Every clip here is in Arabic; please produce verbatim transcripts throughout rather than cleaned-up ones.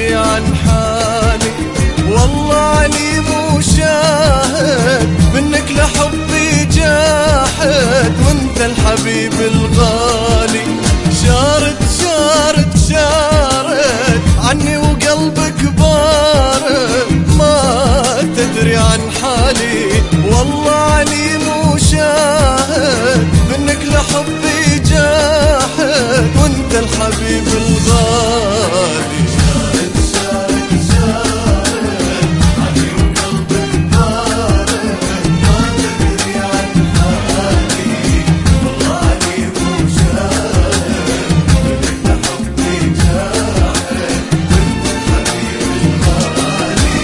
تدري عن حالي، والله عليم وشاهد منك لحبي جاحد، وانت الحبيب الغالي. شارد شارد شارد عني وقلبك بارد، ما تدري عن حالي، والله عليم وشاهد منك لحبي جاحد، وانت الحبيب الغالي. شارد شارد شارد عني وقلبك بارد، ما تدري عن حالي، والله عليم وشاهد منك لحبي جاحد، وانت الحبيب الغالي.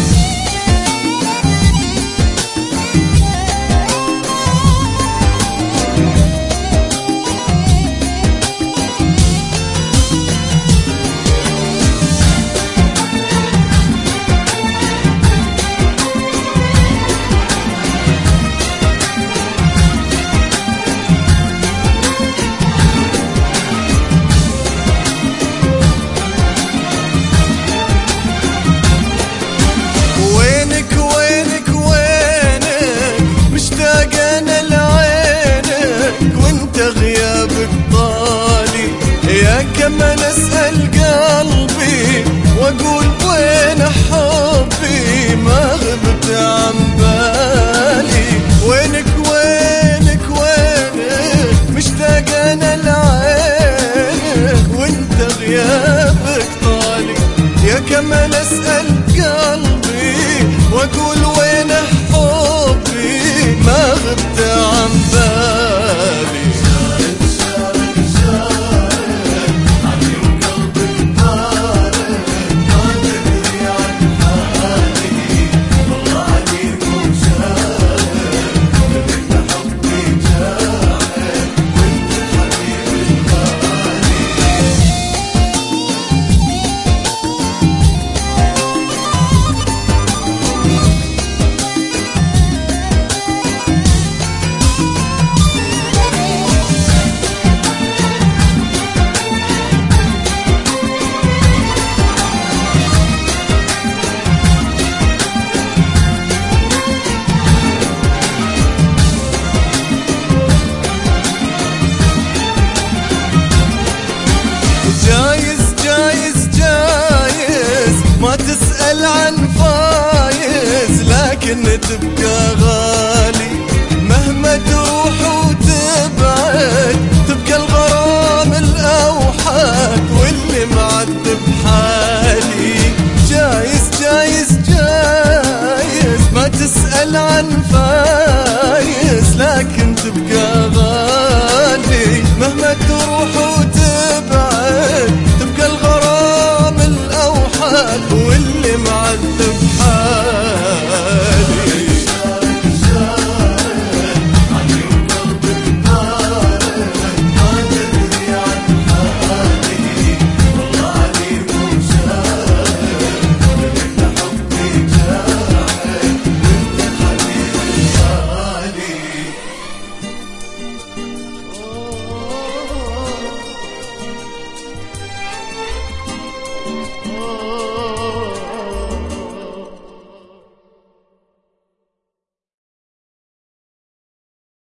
كمان اسأل قلبي واقول وين حبي، ما غبت عن بالي. وينك وينك وينك مشتاق انا لعينك، وانت غيابك طالي. يا كمان اسأل قلبي واقول وين حبي، ما غبت عن بالي. جايز جايز جايز ما تسأل عن فايز، لكن تبقى غالي مهما تروح وتبعد، تبقى الغرام الأوحد واللي معذب حالي. جايز جايز جايز ما تسأل عن فايز، لكن تبقى غالي مهما تروح وتبعد، تبقى الغرام الأوحد واللي معذب حالي.